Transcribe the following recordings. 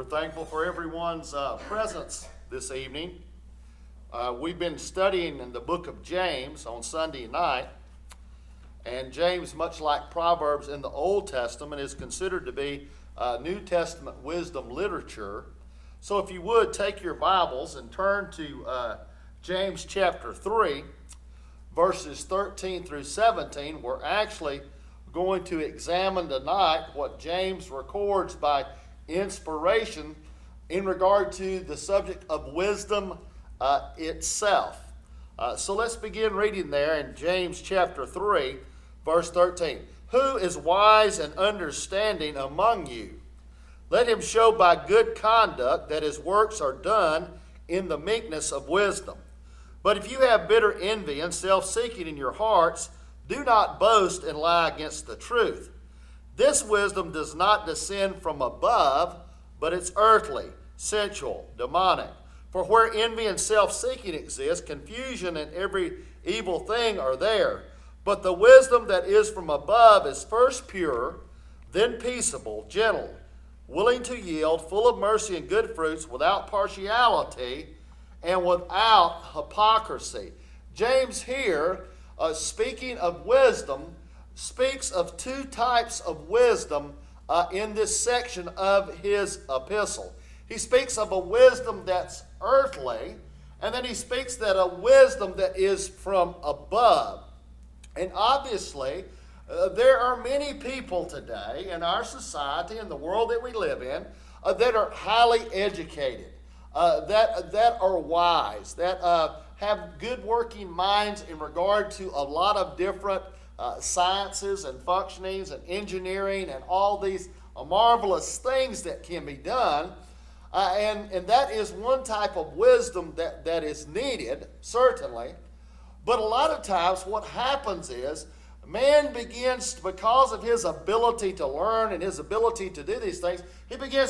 thankful for everyone's presence this evening. We've been studying in the book of James on Sunday night, and James, much like Proverbs in the Old Testament, is considered to be New Testament wisdom literature. So if you would, take your Bibles and turn to James chapter 3, verses 13 through 17. We're actually going to examine tonight what James records by inspiration in regard to the subject of wisdom itself. So let's begin reading there in James chapter 3, verse 13. Who is wise and understanding among you? Let him show by good conduct that his works are done in the meekness of wisdom. But if you have bitter envy and self-seeking in your hearts, do not boast and lie against the truth. This wisdom does not descend from above, but it's earthly, sensual, demonic. For where envy and self-seeking exist, confusion and every evil thing are there. But the wisdom that is from above is first pure, then peaceable, gentle, willing to yield, full of mercy and good fruits, without partiality and without hypocrisy. James here, speaking of wisdom, speaks of two types of wisdom in this section of his epistle. He speaks of a wisdom that's earthly, and then he speaks that a wisdom that is from above. And obviously, there are many people today in our society, in the world that we live in, that are highly educated, that are wise, that have good working minds in regard to a lot of different sciences and functionings and engineering and all these marvelous things that can be done. And that is one type of wisdom that is needed, certainly. But a lot of times what happens is man begins, because of his ability to learn and his ability to do these things, he begins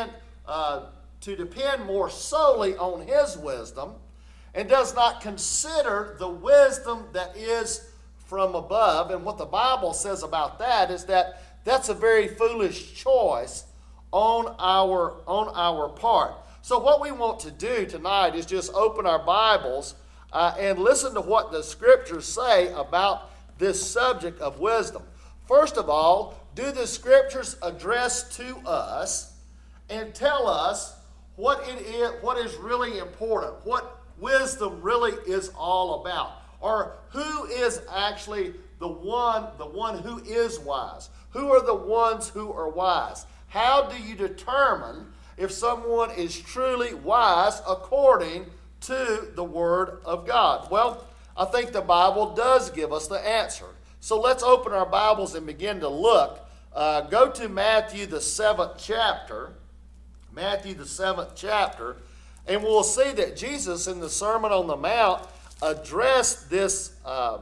to depend more solely on his wisdom and does not consider the wisdom that is from above. And what the Bible says about that is that that's a very foolish choice on our part. So what we want to do tonight is just open our Bibles and listen to what the Scriptures say about this subject of wisdom. First of all, do the Scriptures address to us and tell us what is really important, what wisdom really is all about, or who is actually the one who is wise? Who are the ones who are wise? How do you determine if someone is truly wise according to the Word of God? Well, I think the Bible does give us the answer. So let's open our Bibles and begin to look. Go to Matthew the 7th chapter. Matthew the 7th chapter. And we'll see that Jesus in the Sermon on the Mount addressed this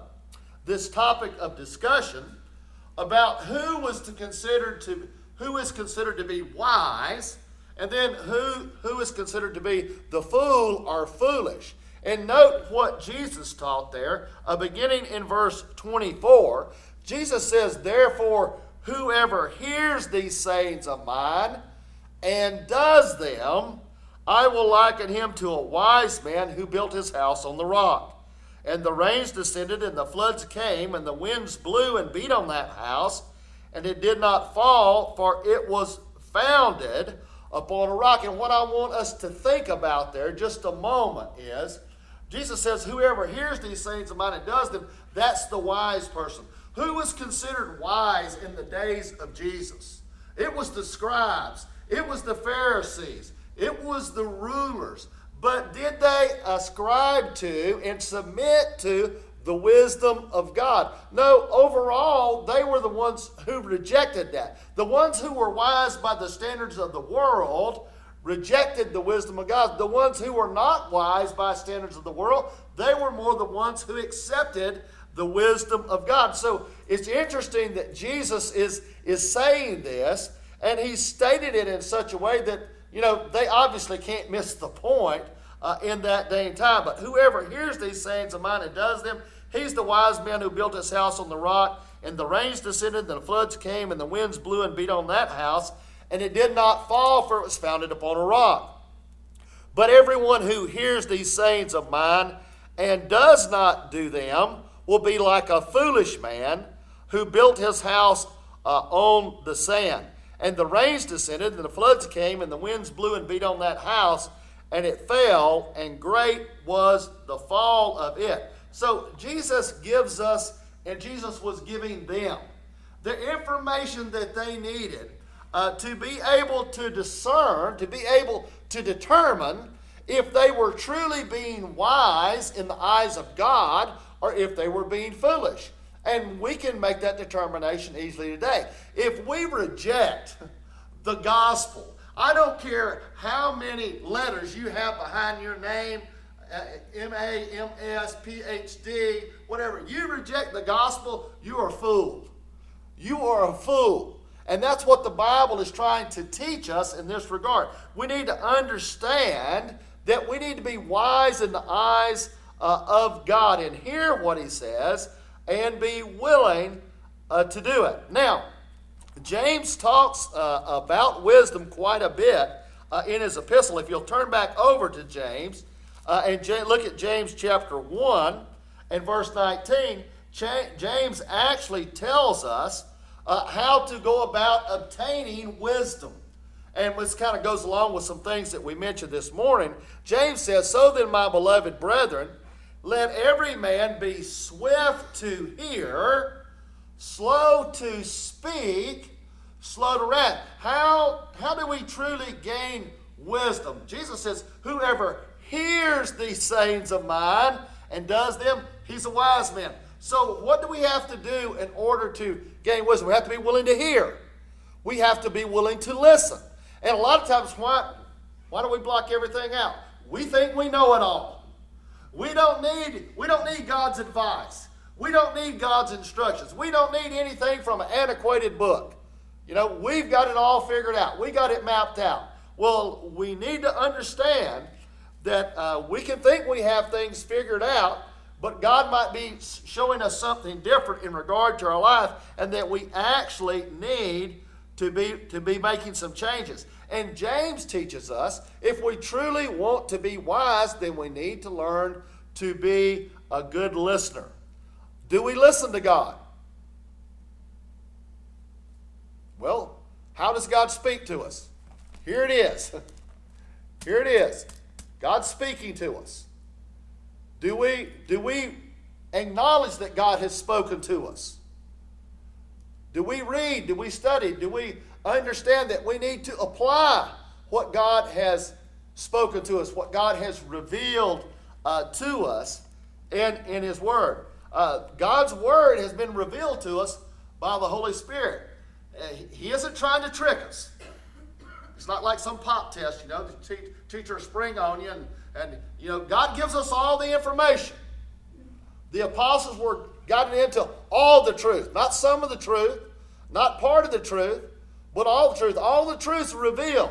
topic of discussion about who is considered to be wise, and then who is considered to be the fool or foolish. And note what Jesus taught there, beginning in verse 24. Jesus says, "Therefore, whoever hears these sayings of mine and does them, I will liken him to a wise man who built his house on the rock. And the rains descended, and the floods came, and the winds blew and beat on that house, and it did not fall, for it was founded upon a rock." And what I want us to think about there just a moment is, Jesus says, whoever hears these sayings of mine and does them, that's the wise person. Who was considered wise in the days of Jesus? It was the scribes. It was the Pharisees. It was the rulers. But did they ascribe to and submit to the wisdom of God? No, overall, they were the ones who rejected that. The ones who were wise by the standards of the world rejected the wisdom of God. The ones who were not wise by standards of the world, they were more the ones who accepted the wisdom of God. So it's interesting that Jesus is saying this, and he stated it in such a way that, they obviously can't miss the point in that day and time. But whoever hears these sayings of mine and does them, he's the wise man who built his house on the rock, and the rains descended, and the floods came, and the winds blew and beat on that house, and it did not fall, for it was founded upon a rock. But everyone who hears these sayings of mine and does not do them will be like a foolish man who built his house on the sand. And the rains descended, and the floods came, and the winds blew and beat on that house, and it fell, and great was the fall of it. So Jesus gives us, and Jesus was giving them, the information that they needed to be able to discern, to be able to determine if they were truly being wise in the eyes of God or if they were being foolish. And we can make that determination easily today. If we reject the gospel, I don't care how many letters you have behind your name, M.A.M.S., Ph.D., whatever. You reject the gospel, you are fooled. You are a fool. And that's what the Bible is trying to teach us in this regard. We need to understand that we need to be wise in the eyes of God and hear what he says and be willing to do it. Now, James talks about wisdom quite a bit in his epistle. If you'll turn back over to James and look at James chapter 1 and verse 19, James actually tells us how to go about obtaining wisdom. And this kind of goes along with some things that we mentioned this morning. James says, "So then, my beloved brethren, let every man be swift to hear, slow to speak, slow to wrath." How do we truly gain wisdom? Jesus says, "Whoever hears these sayings of mine and does them, he's a wise man." So what do we have to do in order to gain wisdom? We have to be willing to hear. We have to be willing to listen. And a lot of times, why do we block everything out? We think we know it all. We don't need God's advice. We don't need God's instructions. We don't need anything from an antiquated book. We've got it all figured out. We got it mapped out. Well, we need to understand that we can think we have things figured out, but God might be showing us something different in regard to our life, and that we actually need to be making some changes. And James teaches us, if we truly want to be wise, then we need to learn to be a good listener. Do we listen to God? Well, how does God speak to us? Here it is. Here it is. God's speaking to us. Do we acknowledge that God has spoken to us? Do we read? Do we study? Do we understand that we need to apply what God has spoken to us, what God has revealed to us in his word? God's word has been revealed to us by the Holy Spirit. He isn't trying to trick us. It's not like some pop test, the teacher will spring on you and God gives us all the information. The apostles were gotten into all the truth, not some of the truth, not part of the truth, but all the truth. All the truth's revealed.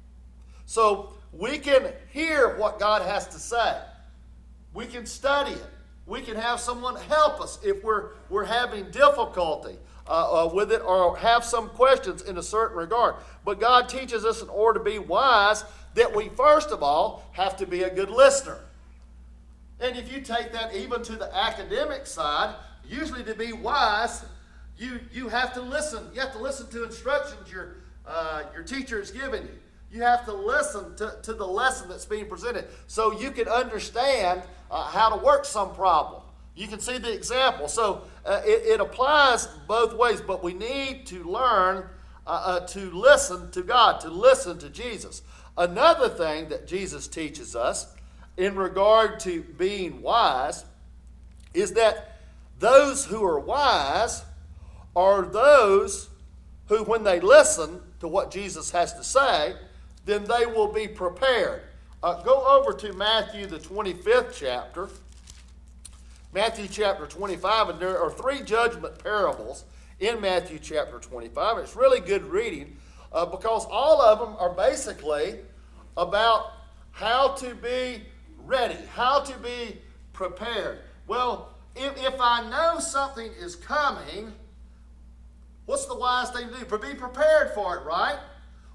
So we can hear what God has to say. We can study it. We can have someone help us if we're having difficulty with it or have some questions in a certain regard. But God teaches us in order to be wise that we first of all have to be a good listener. And if you take that even to the academic side, usually to be wise, you have to listen. You have to listen to instructions your teacher is giving you. You have to listen to the lesson that's being presented so you can understand how to work some problem. You can see the example. So it applies both ways, but we need to learn to listen to God, to listen to Jesus. Another thing that Jesus teaches us in regard to being wise is that those who are wise are those who, when they listen to what Jesus has to say, then they will be prepared. Go over to Matthew, the 25th chapter. Matthew chapter 25, and there are 3 judgment parables in Matthew chapter 25. It's really good reading because all of them are basically about how to be ready, how to be prepared. Well, if I know something is coming, what's the wise thing to do? Be prepared for it, right?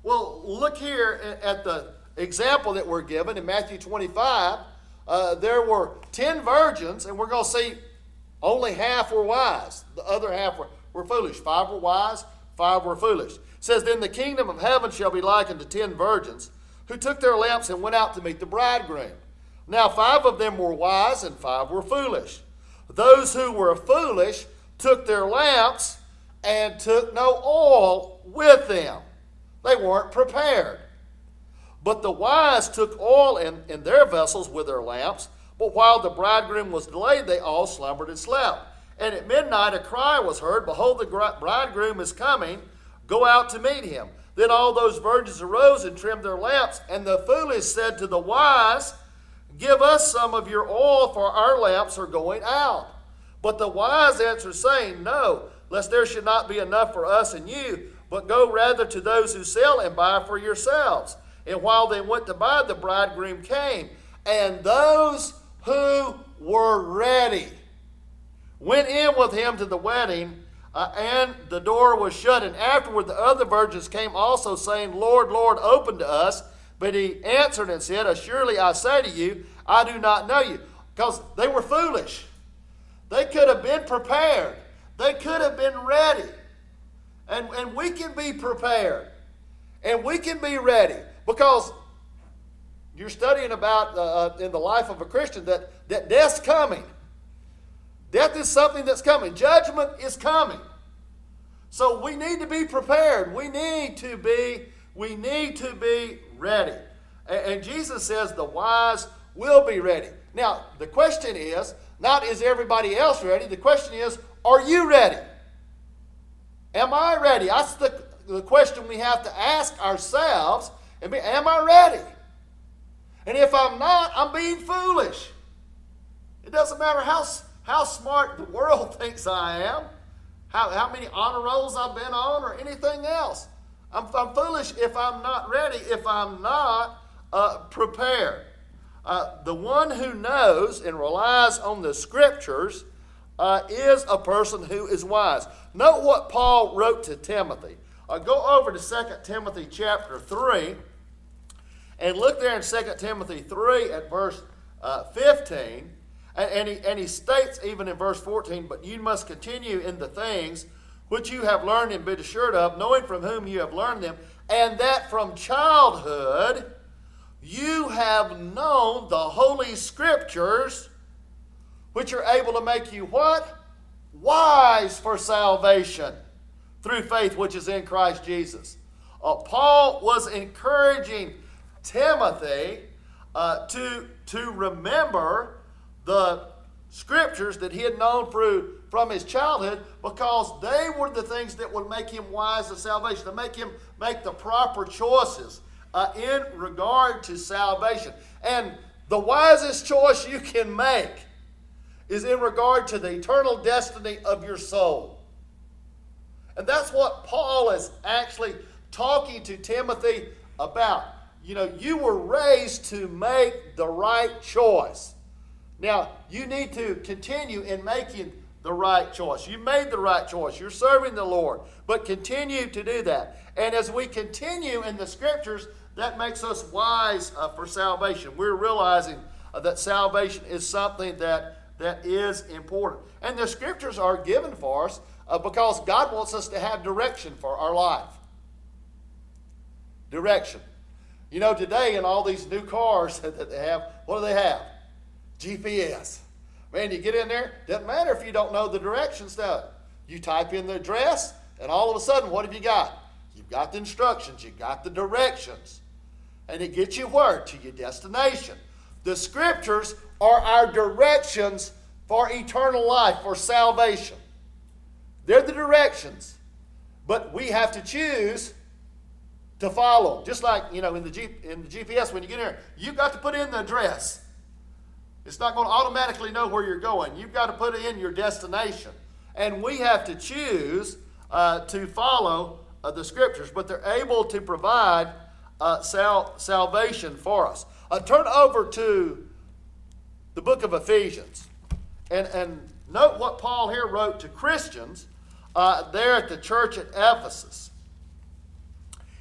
Well, look here at the example that we're given in Matthew 25. There were 10 virgins, and we're going to see only half were wise. The other half were foolish. 5 were wise, 5 were foolish. It says, then the kingdom of heaven shall be likened to 10 virgins who took their lamps and went out to meet the bridegroom. Now 5 of them were wise and 5 were foolish. Those who were foolish took their lamps and took no oil with them. They weren't prepared. But the wise took oil in their vessels with their lamps. But while the bridegroom was delayed, they all slumbered and slept. And at midnight a cry was heard, behold, the bridegroom is coming. Go out to meet him. Then all those virgins arose and trimmed their lamps. And the foolish said to the wise, give us some of your oil, for our lamps are going out. But the wise answered, saying, no, lest there should not be enough for us and you, but go rather to those who sell and buy for yourselves. And while they went to buy, the bridegroom came. And those who were ready went in with him to the wedding, and the door was shut. And afterward the other virgins came also, saying, Lord, Lord, open to us. But he answered and said, assuredly I say to you, I do not know you. Because they were foolish. They could have been prepared. They could have been ready. And we can be prepared. And we can be ready. Because you're studying about in the life of a Christian that death's coming. Death is something that's coming. Judgment is coming. So we need to be prepared. We need to be ready. And Jesus says the wise will be ready. Now, the question is, not is everybody else ready? The question is, are you ready? Am I ready? That's the question we have to ask ourselves. Am I ready? And if I'm not, I'm being foolish. It doesn't matter how smart the world thinks I am, how many honor rolls I've been on, or anything else. I'm foolish if I'm not ready, if I'm not prepared. The one who knows and relies on the Scriptures is a person who is wise. Note what Paul wrote to Timothy. Go over to 2 Timothy chapter 3 and look there in 2 Timothy 3 at verse 15. And he states even in verse 14, but you must continue in the things which you have learned and been assured of, knowing from whom you have learned them, and that from childhood you have known the Holy Scriptures, which are able to make you what? Wise for salvation through faith which is in Christ Jesus. Paul was encouraging Timothy to remember the Scriptures that he had known from his childhood, because they were the things that would make him wise to salvation, to make him make the proper choices in regard to salvation. And the wisest choice you can make is in regard to the eternal destiny of your soul. And that's what Paul is actually talking to Timothy about. You know, you were raised to make the right choice. Now, you need to continue in making the right choice. You made the right choice. You're serving the Lord. But continue to do that. And as we continue in the Scriptures, that makes us wise for salvation. We're realizing that salvation is something that is important. And the Scriptures are given for us because God wants us to have direction for our life. Direction. You know, today in all these new cars that they have, what do they have? GPS. Man, you get in there, doesn't matter if you don't know the directions to it. You type in the address, and all of a sudden, what have you got? You've got the instructions, you've got the directions. And it gets you where? To your destination. The Scriptures are our directions for eternal life, for salvation. They're the directions. But we have to choose to follow. Just like, you know, in the GPS, when you get in there, you've got to put in the address. It's not going to automatically know where you're going. You've got to put in your destination. And we have to choose to follow the Scriptures. But they're able to provide salvation for us. Turn over to the book of Ephesians. And note what Paul here wrote to Christians there at the church at Ephesus.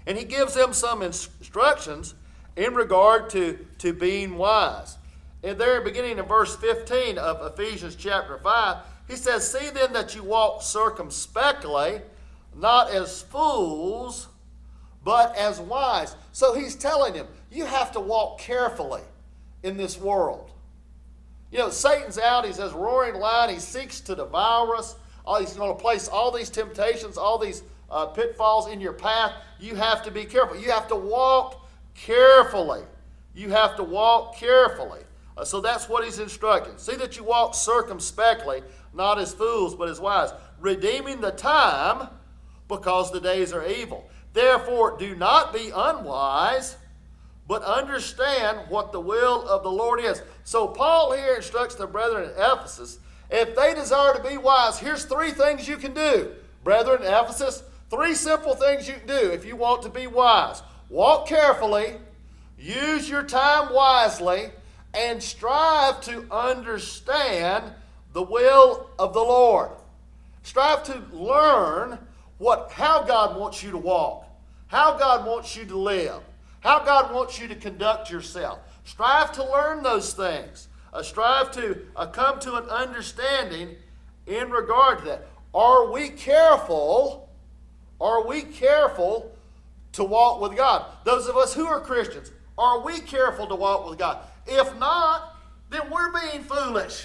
And he gives them some instructions in regard to being wise. And there, beginning in verse 15 of Ephesians chapter 5, he says, "See then that you walk circumspectly, not as fools, but as wise." So he's telling them, you have to walk carefully in this world. You know, Satan's out. He's as roaring lion. He seeks to devour us. He's going to place all these temptations, all these pitfalls in your path. You have to be careful. You have to walk carefully. You have to walk carefully. So that's what he's instructing. "See that you walk circumspectly, not as fools, but as wise, redeeming the time, because the days are evil. Therefore, do not be unwise, but understand what the will of the Lord is." So Paul here instructs the brethren in Ephesus, if they desire to be wise, here's 3 things you can do. Brethren in Ephesus, 3 simple things you can do if you want to be wise. Walk carefully, use your time wisely, and strive to understand the will of the Lord. Strive to learn how God wants you to walk, how God wants you to live, how God wants you to conduct yourself. Strive to learn those things. Strive to come to an understanding in regard to that. Are we careful? Are we careful to walk with God? Those of us who are Christians, are we careful to walk with God? If not, then we're being foolish.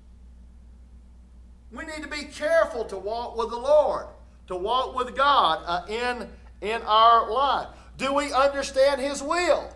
We need to be careful to walk with the Lord, to walk with God in our life. Do we understand His will?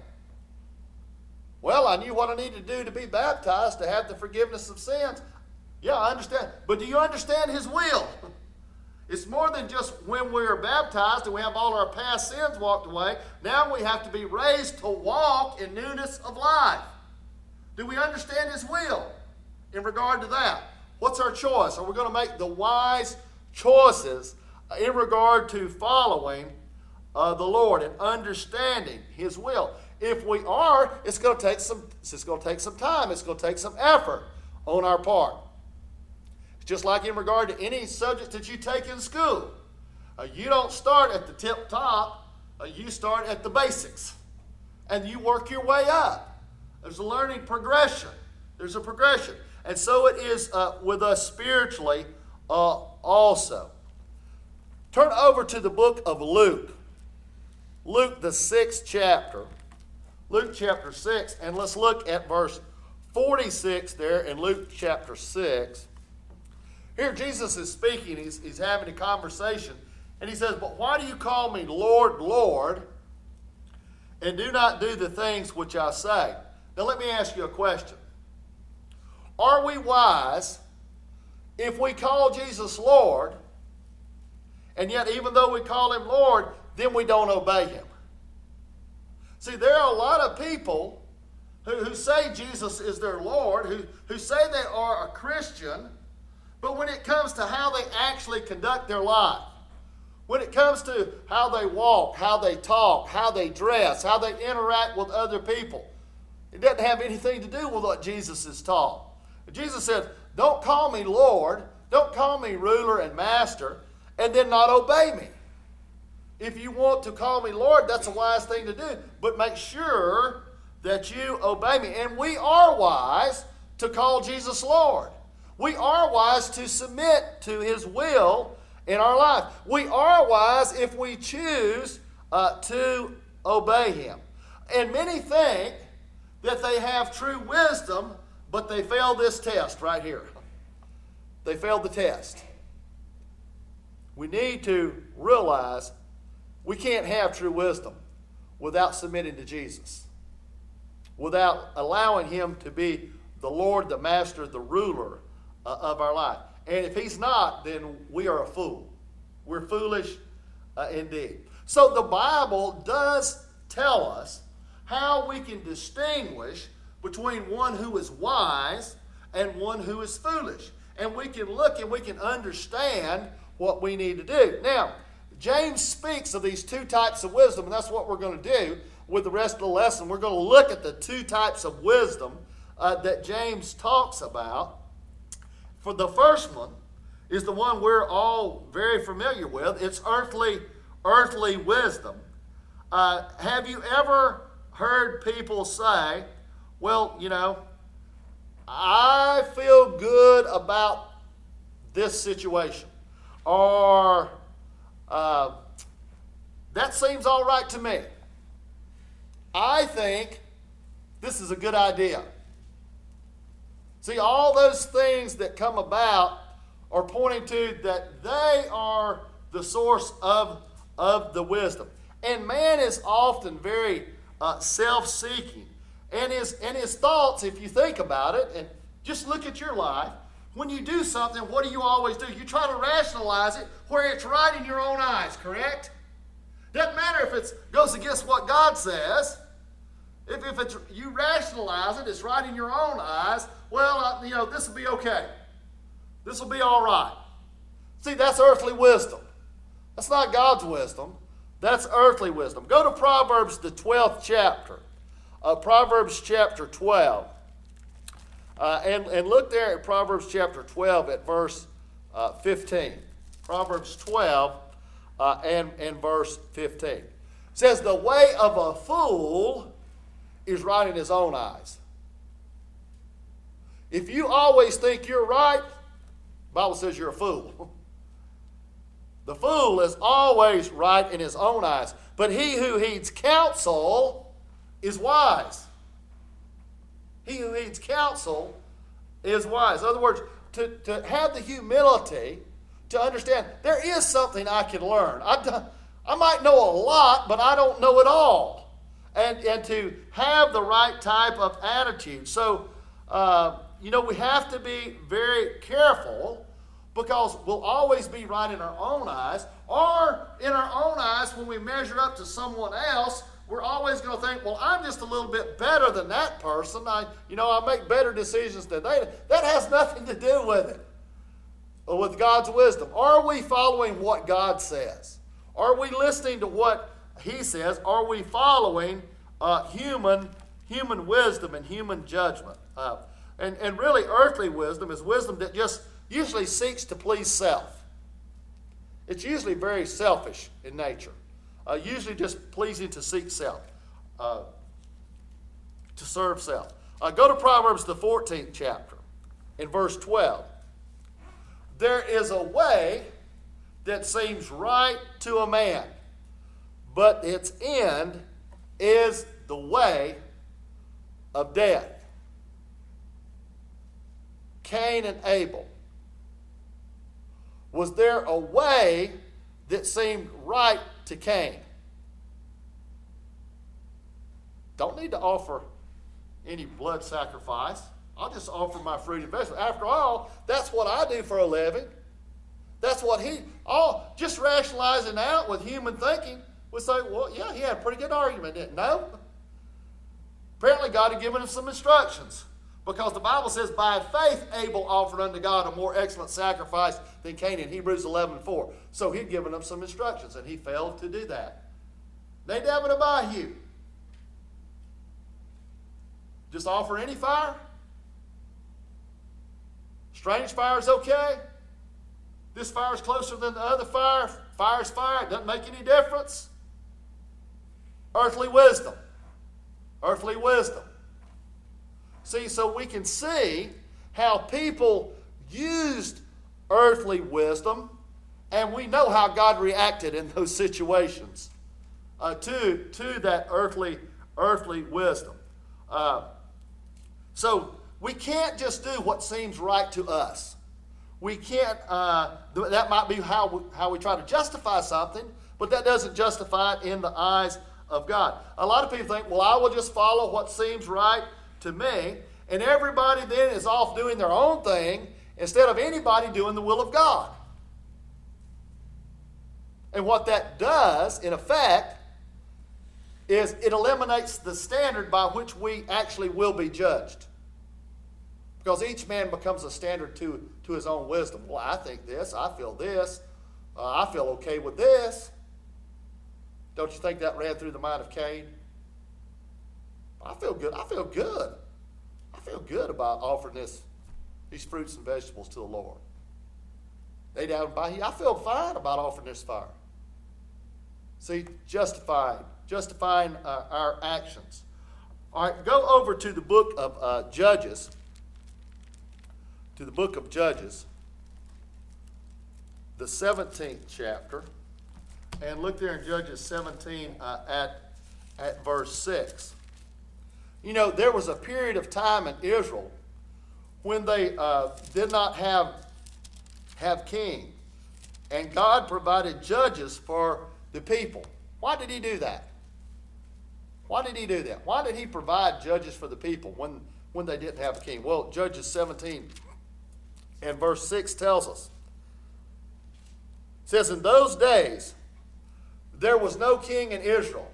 Well, I knew what I needed to do to be baptized, to have the forgiveness of sins. Yeah, I understand. But do you understand His will? It's more than just when we're baptized and we have all our past sins walked away. Now we have to be raised to walk in newness of life. Do we understand His will in regard to that? What's our choice? Are we going to make the wise choices in regard to following the Lord and understanding His will? If we are, it's going to take some time. It's going to take some effort on our part. It's just like in regard to any subject that you take in school. You don't start at the tip top. You start at the basics, and you work your way up. There's a learning progression. There's a progression. And so it is with us spiritually also. Turn over to the book of Luke. Luke, the 6th chapter. Luke chapter 6. And let's look at verse 46 there in Luke chapter 6. Here Jesus is speaking. He's having a conversation. And he says, "But why do you call me Lord, Lord, and do not do the things which I say?" Now let me ask you a question. Are we wise if we call Jesus Lord, and yet even though we call Him Lord, then we don't obey Him? See, there are a lot of people who say Jesus is their Lord, who say they are a Christian, but when it comes to how they actually conduct their life, when it comes to how they walk, how they talk, how they dress, how they interact with other people, it doesn't have anything to do with what Jesus has taught. Jesus said, don't call me Lord, don't call me ruler and master, and then not obey me. If you want to call me Lord, that's a wise thing to do, but make sure that you obey me. And we are wise to call Jesus Lord. We are wise to submit to His will in our life. We are wise if we choose to obey Him. And many think that they have true wisdom, but they failed this test right here. They failed the test. We need to realize we can't have true wisdom without submitting to Jesus, without allowing Him to be the Lord, the Master, the ruler of our life. And if He's not, then we are a fool. We're foolish indeed. So the Bible does tell us how we can distinguish between one who is wise and one who is foolish. And we can look and we can understand what we need to do. Now, James speaks of these 2 types of wisdom, and that's what we're going to do with the rest of the lesson. We're going to look at the 2 types of wisdom that James talks about. For the first one is the one we're all very familiar with. It's earthly wisdom. Have you ever heard people say, well, I feel good about this situation, or that seems all right to me. I think this is a good idea. See, all those things that come about are pointing to that they are the source of the wisdom. And man is often very self-seeking. And his thoughts, if you think about it, and just look at your life, when you do something, what do you always do? You try to rationalize it where it's right in your own eyes, correct? Doesn't matter if it goes against what God says. If it's, you rationalize it, it's right in your own eyes, well, this will be okay. This will be all right. See, that's earthly wisdom. That's not God's wisdom. That's earthly wisdom. Go to Proverbs, the 12th chapter. Proverbs chapter 12. And look there at Proverbs chapter 12 at verse 15. Proverbs 12 and verse 15. It says, the way of a fool is right in his own eyes. If you always think you're right, the Bible says you're a fool. The fool is always right in his own eyes, but he who heeds counsel is wise. He who heeds counsel is wise. In other words, to have the humility to understand there is something I can learn. I might know a lot, but I don't know it all. And to have the right type of attitude. So, we have to be very careful, because we'll always be right in our own eyes, or in our own eyes when we measure up to someone else, we're always going to think, well, I'm just a little bit better than that person. I make better decisions than they do. That has nothing to do with it, with God's wisdom. Are we following what God says? Are we listening to what He says? Are we following human wisdom and human judgment? And really, earthly wisdom is wisdom that just usually seeks to please self. It's usually very selfish in nature. Usually just pleasing to seek self, to serve self. Go to Proverbs, the 14th chapter, in verse 12. There is a way that seems right to a man, but its end is the way of death. Cain and Abel. Was there a way that seemed right to Cain? Don't need to offer any blood sacrifice. I'll just offer my fruit and vegetables. After all, that's what I do for a living. That's what just rationalizing out with human thinking would say, well, yeah, he had a pretty good argument, didn't he? No. Apparently God had given him some instructions. Because the Bible says, by faith Abel offered unto God a more excellent sacrifice than Cain in Hebrews 11:4. So he'd given them some instructions, and he failed to do that. They dabbing about you. Just offer any fire? Strange fire is okay. This fire is closer than the other fire. Fire's fire. It doesn't make any difference. Earthly wisdom. Earthly wisdom. See, so we can see how people used earthly wisdom, and we know how God reacted in those situations to that earthly wisdom. So we can't just do what seems right to us. We can't. That might be how we try to justify something, but that doesn't justify it in the eyes of God. A lot of people think, well, I will just follow what seems right to me, and everybody then is off doing their own thing instead of anybody doing the will of God. And what that does, in effect, is it eliminates the standard by which we actually will be judged. Because each man becomes a standard to his own wisdom. Well, I think this, I feel this, I feel okay with this. Don't you think that ran through the mind of Cain? I feel good. I feel good. I feel good about offering these fruits and vegetables to the Lord. They down by here. I feel fine about offering this fire. See, justified justifying our actions. All right, go over to the book of Judges. To the book of Judges, the 17th chapter, and look there in Judges 17 at verse 6. You know, there was a period of time in Israel when they did not have king, and God provided judges for the people. Why did he do that? Why did he do that? Why did he provide judges for the people when they didn't have a king? Well, Judges 17 and verse 6 tells us. It says, in those days, there was no king in Israel.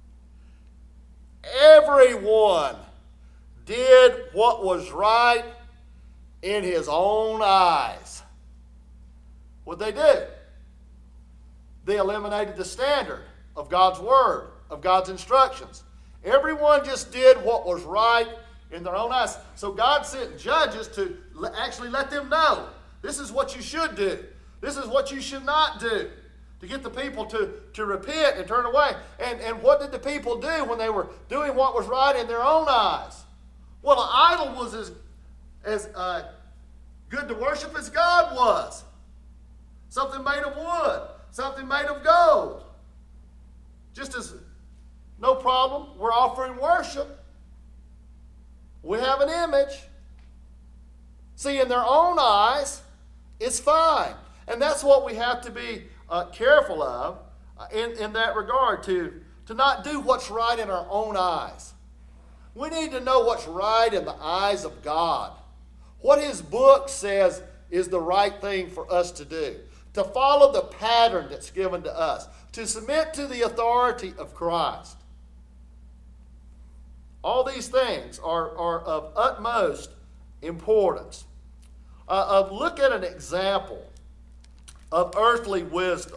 Everyone did what was right in his own eyes. What'd they do? They eliminated the standard of God's word, of God's instructions. Everyone just did what was right in their own eyes. So God sent judges to actually let them know, this is what you should do. This is what you should not do, to get the people to repent and turn away. And what did the people do when they were doing what was right in their own eyes? Well, an idol was as good to worship as God was. Something made of wood, something made of gold. Just as, no problem, we're offering worship. We have an image. See, in their own eyes, it's fine. And that's what we have to be careful of in that regard, to not do what's right in our own eyes. We need to know what's right in the eyes of God. What his book says is the right thing for us to do. To follow the pattern that's given to us. To submit to the authority of Christ. All these things are of utmost importance. Look at an example of earthly wisdom.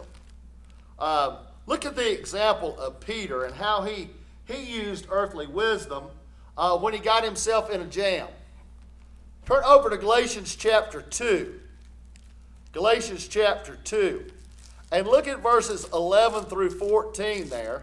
Look at the example of Peter and how he used earthly wisdom when he got himself in a jam. Turn over to Galatians chapter 2. Galatians chapter 2. And look at verses 11 through 14 there.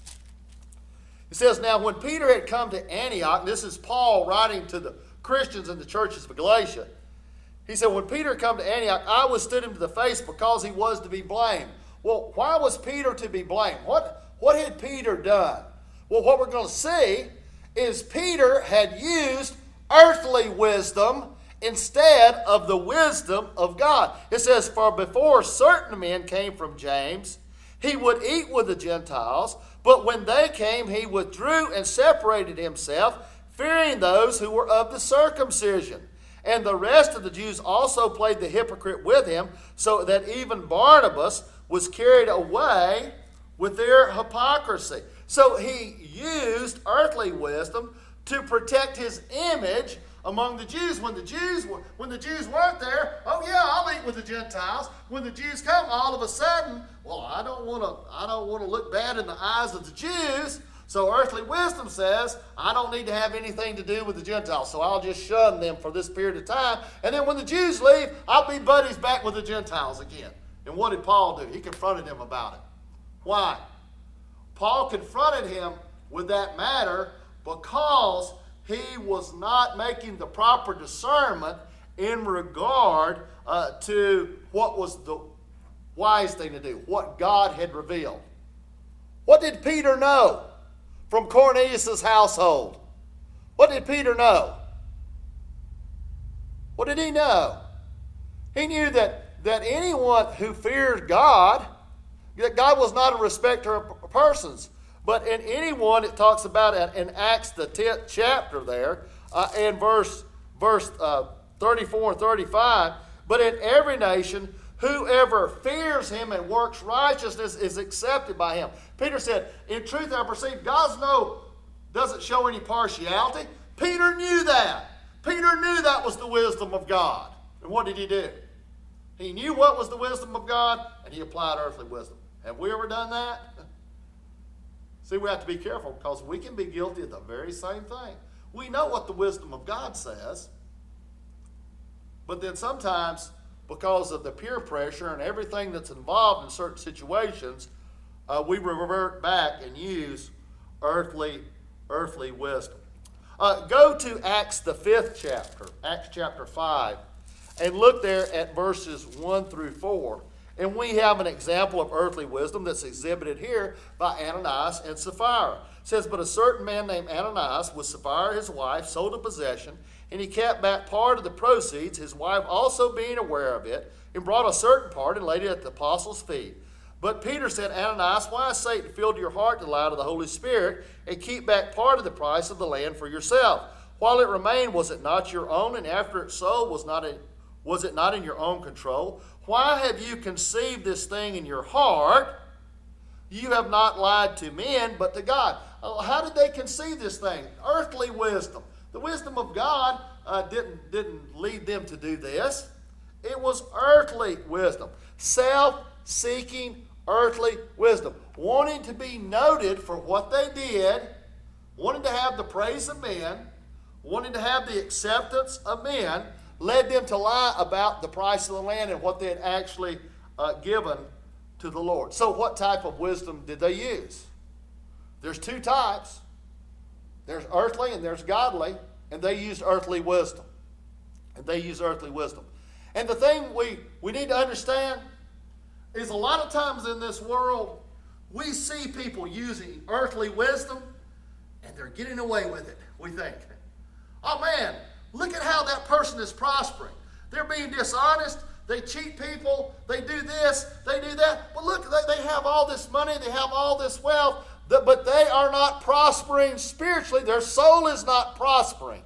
It says, now when Peter had come to Antioch, this is Paul writing to the Christians in the churches of Galatia. He said, when Peter come to Antioch, I withstood him to the face because he was to be blamed. Well, why was Peter to be blamed? What had Peter done? Well, what we're going to see is Peter had used earthly wisdom instead of the wisdom of God. It says, for before certain men came from James, he would eat with the Gentiles, but when they came, he withdrew and separated himself, fearing those who were of the circumcision. And the rest of the Jews also played the hypocrite with him, so that even Barnabas was carried away with their hypocrisy. So he used earthly wisdom to protect his image among the Jews. When the Jews weren't there, oh yeah, I'll eat with the Gentiles. When the Jews come, all of a sudden, well, I don't want to look bad in the eyes of the Jews. So earthly wisdom says, I don't need to have anything to do with the Gentiles, so I'll just shun them for this period of time. And then when the Jews leave, I'll be buddies back with the Gentiles again. And what did Paul do? He confronted him about it. Why? Paul confronted him with that matter because he was not making the proper discernment in regard to what was the wise thing to do, what God had revealed. What did Peter know from Cornelius' household? What did Peter know? What did he know? He knew that anyone who feared God, that God was not a respecter of persons. But in anyone, it talks about in Acts the 10th chapter there, in verse 34 and 35, but in every nation, whoever fears him and works righteousness is accepted by him. Peter said, in truth I perceive doesn't show any partiality. Peter knew that. Peter knew that was the wisdom of God. And what did he do? He knew what was the wisdom of God, and he applied earthly wisdom. Have we ever done that? See, we have to be careful because we can be guilty of the very same thing. We know what the wisdom of God says, but then sometimes, because of the peer pressure and everything that's involved in certain situations, we revert back and use earthly wisdom. Go to Acts the 5th chapter, Acts chapter 5, and look there at verses 1 through 4. And we have an example of earthly wisdom that's exhibited here by Ananias and Sapphira. It says, but a certain man named Ananias, with Sapphira his wife, sold a possession, and he kept back part of the proceeds, his wife also being aware of it, and brought a certain part and laid it at the apostles' feet. But Peter said, Ananias, why has Satan filled your heart to lie to the Holy Spirit and keep back part of the price of the land for yourself? While it remained, was it not your own? And after it sold, was it not in your own control? Why have you conceived this thing in your heart? You have not lied to men, but to God. How did they conceive this thing? Earthly wisdom. The wisdom of God didn't lead them to do this. It was earthly wisdom. Self-seeking earthly wisdom. Wanting to be noted for what they did, wanting to have the praise of men, wanting to have the acceptance of men, led them to lie about the price of the land and what they had actually given to the Lord. So what type of wisdom did they use? There's two types. There's earthly and there's godly, and they used earthly wisdom. And the thing we need to understand is a lot of times in this world, we see people using earthly wisdom, and they're getting away with it, we think. Oh man, look at how that person is prospering. They're being dishonest. They cheat people. They do this. They do that. But look, they have all this money. They have all this wealth. But they are not prospering spiritually. Their soul is not prospering.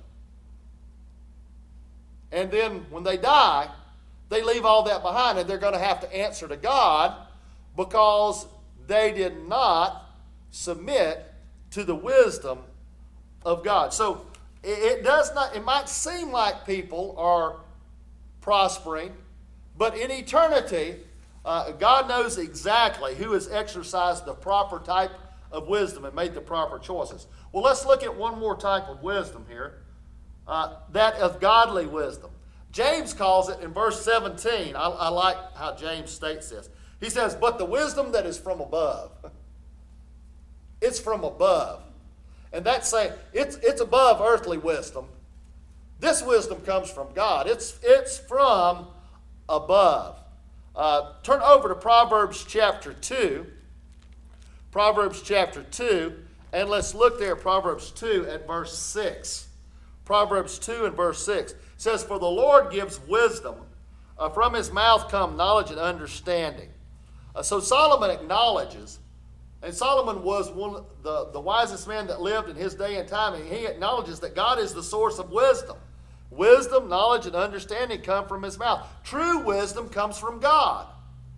And then when they die, they leave all that behind, and they're going to have to answer to God because they did not submit to the wisdom of God. So it might seem like people are prospering, but in eternity, God knows exactly who has exercised the proper type of wisdom and made the proper choices. Well, let's look at one more type of wisdom here, that of godly wisdom. James calls it in verse 17. I like how James states this. He says, but the wisdom that is from above. It's from above. And that's saying it's above earthly wisdom. This wisdom comes from God. It's from above. Turn over to Proverbs chapter 2. Proverbs chapter 2. And let's look there at Proverbs 2 at verse 6. Proverbs 2 and verse 6 says, for the Lord gives wisdom. From his mouth come knowledge and understanding. So Solomon acknowledges, and Solomon was one of the wisest men that lived in his day and time, and he acknowledges that God is the source of wisdom. Wisdom, knowledge, and understanding come from his mouth. True wisdom comes from God.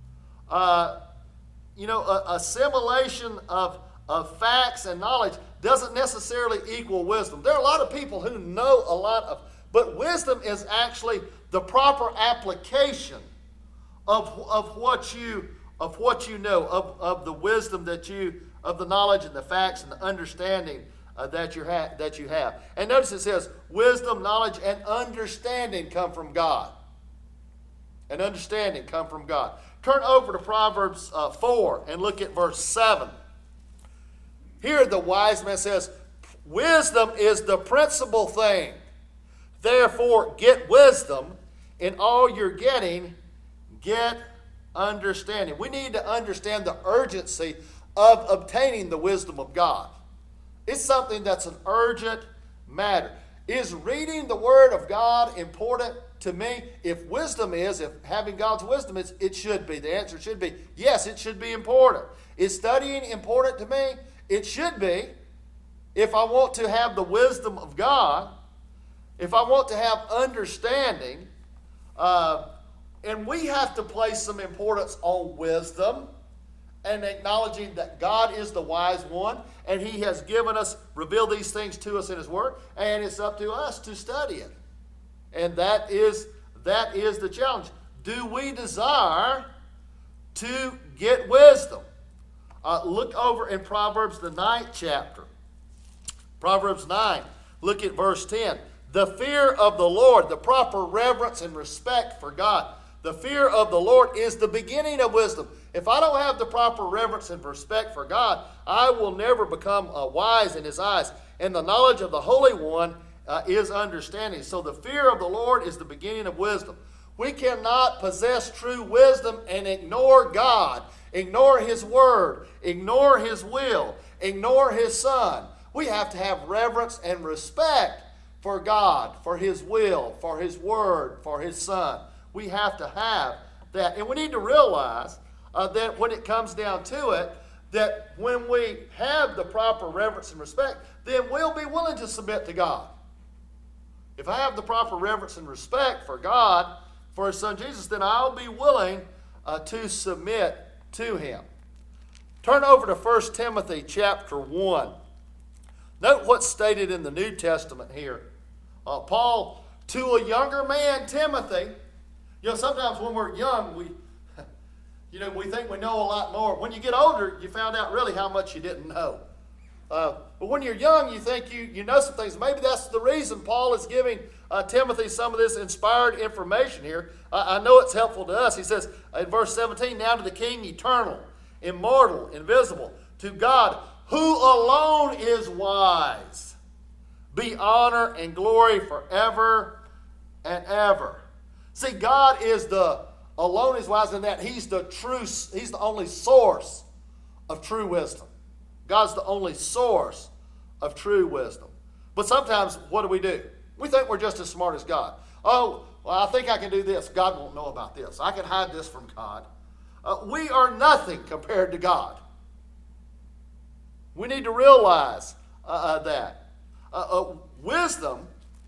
Assimilation of facts and knowledge doesn't necessarily equal wisdom. There are a lot of people who know a lot of, but wisdom is actually the proper application of what you know, of the wisdom of the knowledge and the facts and the understanding that you have. And notice it says, wisdom, knowledge, and understanding come from God. And understanding come from God. Turn over to Proverbs 4 and look at verse 7. Here the wise man says, wisdom is the principal thing. Therefore, get wisdom. In all you're getting, get understanding. We need to understand the urgency of obtaining the wisdom of God. It's something that's an urgent matter. Is reading the Word of God important to me? If having God's wisdom, it should be. The answer should be, yes, it should be important. Is studying important to me? It should be. If I want to have the wisdom of God, if I want to have understanding, and we have to place some importance on wisdom and acknowledging that God is the wise one, and he has revealed these things to us in his word, and it's up to us to study it. And that is the challenge. Do we desire to get wisdom? Look over in Proverbs, the 9th chapter. Proverbs 9, look at verse 10. The fear of the Lord, the proper reverence and respect for God. The fear of the Lord is the beginning of wisdom. If I don't have the proper reverence and respect for God, I will never become wise in his eyes. And the knowledge of the Holy One is understanding. So the fear of the Lord is the beginning of wisdom. We cannot possess true wisdom and ignore God, ignore his word, ignore his will, ignore his Son. We have to have reverence and respect for God, for his will, for his word, for his Son. We have to have that. And we need to realize that when it comes down to it, that when we have the proper reverence and respect, then we'll be willing to submit to God. If I have the proper reverence and respect for God, for his Son Jesus, then I'll be willing to submit to him. Turn over to 1 Timothy chapter 1. Note what's stated in the New Testament here. Paul, to a younger man, Timothy. Sometimes when we're young, we think we know a lot more. When you get older, you found out really how much you didn't know. But when you're young, you think you know some things. Maybe that's the reason Paul is giving Timothy some of this inspired information here. I know it's helpful to us. He says in verse 17, now to the King, eternal, immortal, invisible, to God, who alone is wise, be honor and glory forever and ever. See, God is alone is wise in that he's the only source of true wisdom. God's the only source of true wisdom. But sometimes, what do? We think we're just as smart as God. Oh, well, I think I can do this. God won't know about this. I can hide this from God. We are nothing compared to God. We need to realize that. Wisdom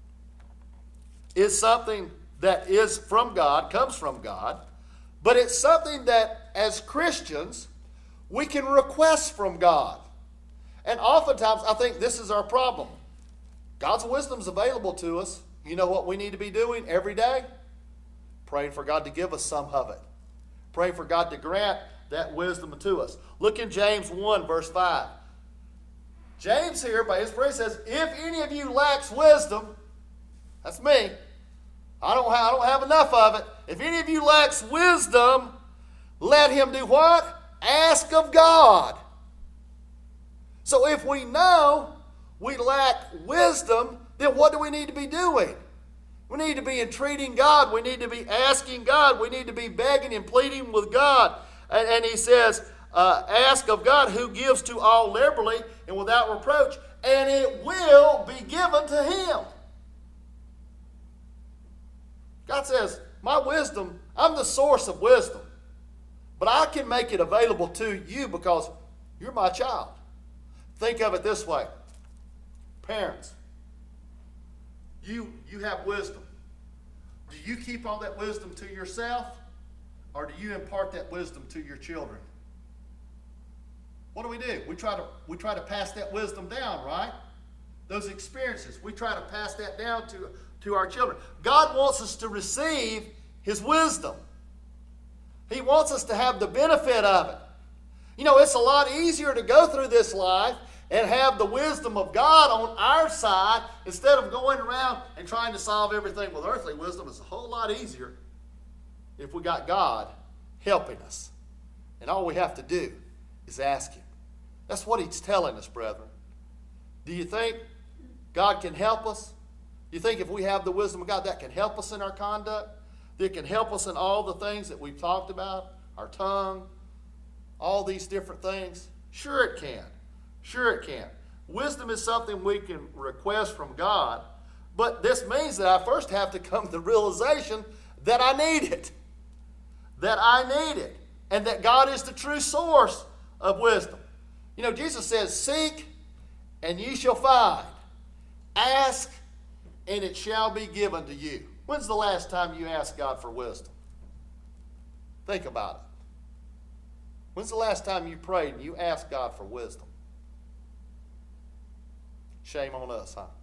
is something that is from God, comes from God, but it's something that as Christians we can request from God. And oftentimes I think this is our problem. God's wisdom is available to us. You know what we need to be doing every day? Praying for God to give us some of it. Praying for God to grant that wisdom to us. Look in James 1 verse 5. James here by his prayer says, if any of you lacks wisdom, that's me. I don't have enough of it. If any of you lacks wisdom, let him do what? Ask of God. So if we know we lack wisdom, then what do we need to be doing? We need to be entreating God. We need to be asking God. We need to be begging and pleading with God. And he says, ask of God who gives to all liberally and without reproach, and it will be given to him. God says, my wisdom, I'm the source of wisdom. But I can make it available to you because you're my child. Think of it this way. Parents, you have wisdom. Do you keep all that wisdom to yourself, or do you impart that wisdom to your children? What do? We try to pass that wisdom down, right? Those experiences, we try to pass that down to our children. God wants us to receive his wisdom. He wants us to have the benefit of it. It's a lot easier to go through this life and have the wisdom of God on our side instead of going around and trying to solve everything with earthly wisdom. It's a whole lot easier if we got God helping us. And all we have to do is ask him. That's what he's telling us, brethren. Do you think God can help us? Do you think if we have the wisdom of God, that can help us in our conduct? That can help us in all the things that we've talked about? Our tongue, all these different things? Sure it can. Sure it can. Wisdom is something we can request from God, but this means that I first have to come to the realization that I need it. That I need it. And that God is the true source of wisdom. Jesus says, seek and ye shall find. Ask and it shall be given to you. When's the last time you asked God for wisdom? Think about it. When's the last time you prayed and you asked God for wisdom? Shame on us, huh?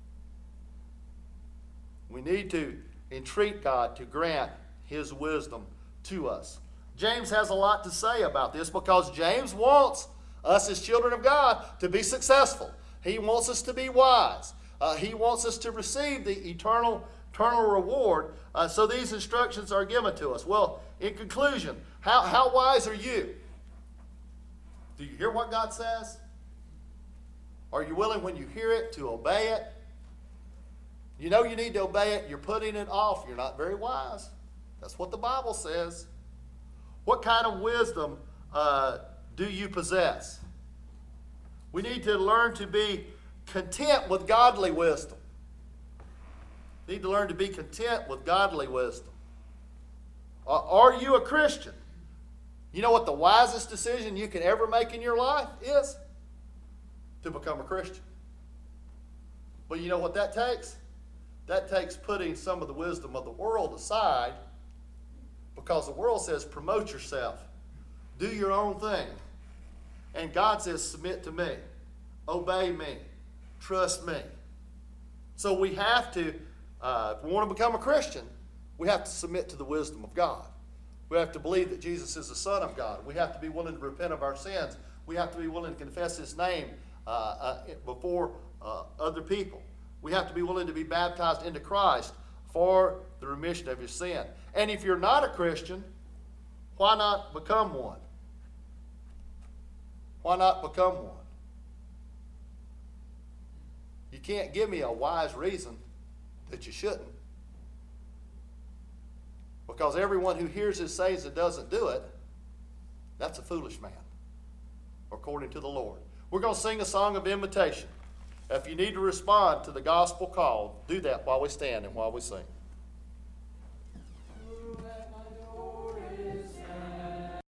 We need to entreat God to grant his wisdom to us. James has a lot to say about this because James wants us as children of God to be successful. He wants us to be wise. He wants us to receive the eternal eternal reward. So these instructions are given to us. Well, in conclusion, how wise are you? Do you hear what God says? Are you willing when you hear it to obey it? You know you need to obey it. You're putting it off. You're not very wise. That's what the Bible says. What kind of wisdom do you possess? We need to learn to be content with godly wisdom. We need to learn to be content with godly wisdom. Are you a Christian? You know what the wisest decision you can ever make in your life is? To become a Christian. But you know what that takes? That takes putting some of the wisdom of the world aside, because the world says promote yourself, do your own thing. And God says submit to me, obey me, trust me. So we have to, if we want to become a Christian, we have to submit to the wisdom of God. We have to believe that Jesus is the Son of God. We have to be willing to repent of our sins. We have to be willing to confess His name before other people. We have to be willing to be baptized into Christ for the remission of your sin. And if you're not a Christian, why not become one? Why not become one? You can't give me a wise reason that you shouldn't. Because everyone who hears His sayings and doesn't do it, that's a foolish man, according to the Lord. We're going to sing a song of invitation. If you need to respond to the gospel call, do that while we stand and while we sing.